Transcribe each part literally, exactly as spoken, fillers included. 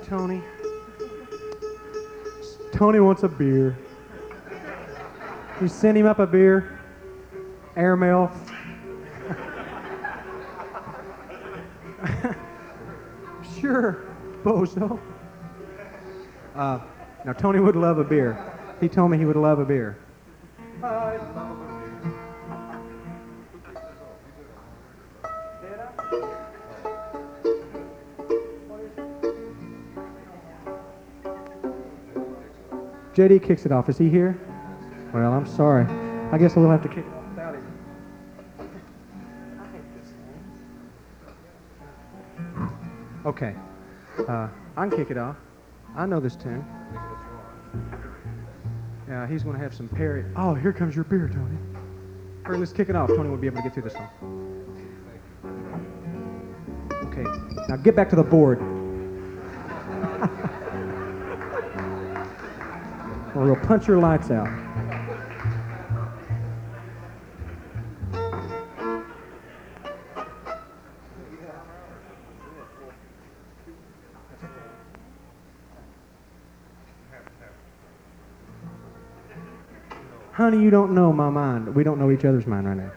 Tony. Tony wants a beer. You send him up a beer. Airmail. Sure, bozo. Uh, now, Tony would love a beer. He told me he would love a beer. J D kicks it off. Is he here? Well, I'm sorry. I guess we'll have to kick it off without him. Okay. Uh, I can kick it off. I know this tune. Yeah, he's going to have some Perry. Oh, here comes your beer, Tony. Hurry, let's kick it off. Tony will be able to get through this song. Okay. Now get back to the board. Or we'll punch your lights out. Honey, you don't know my mind. We don't know each other's mind right now.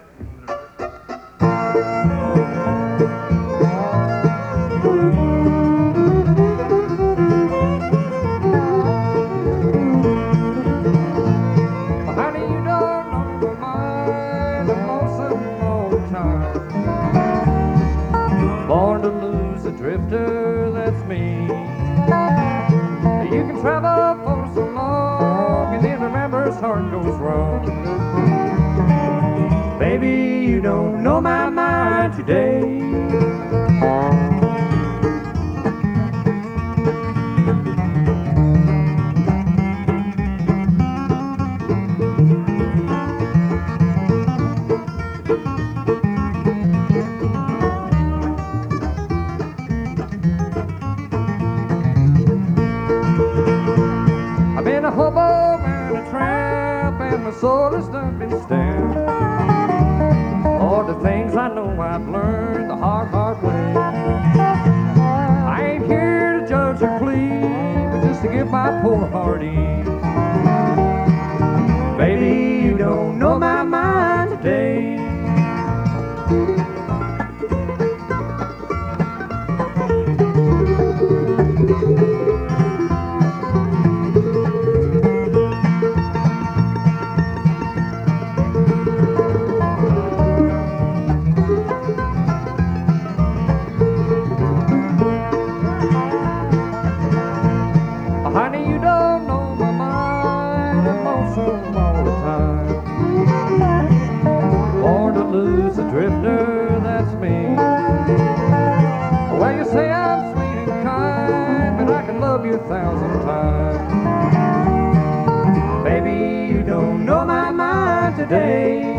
Born to lose a drifter, that's me. You can travel for so long and then remember his heart goes wrong. Baby, you don't know my mind today. A hobo and a tramp, and my soul has done been stamped. All the things I know I've learned the hard, hard way. I ain't here to judge or plead, but just to give my poor heart ease. Baby, you don't know my mind today. Honey, you don't know my mind, I'm lonesome all the time. Born to lose a drifter, that's me. Well, you say I'm sweet and kind, but I can love you a thousand times. Baby, you don't know my mind today.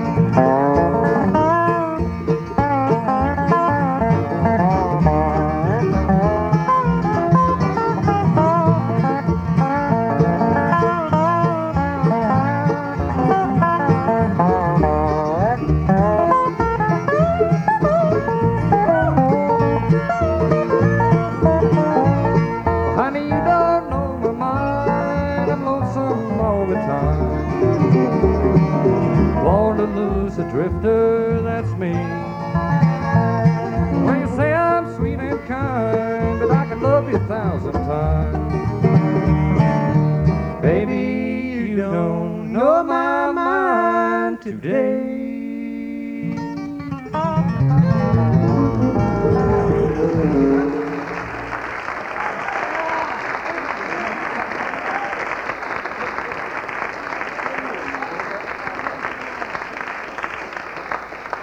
Born to lose a drifter, that's me. Well, you say I'm sweet and kind, but I can love you a thousand times. Baby, you don't know my mind today.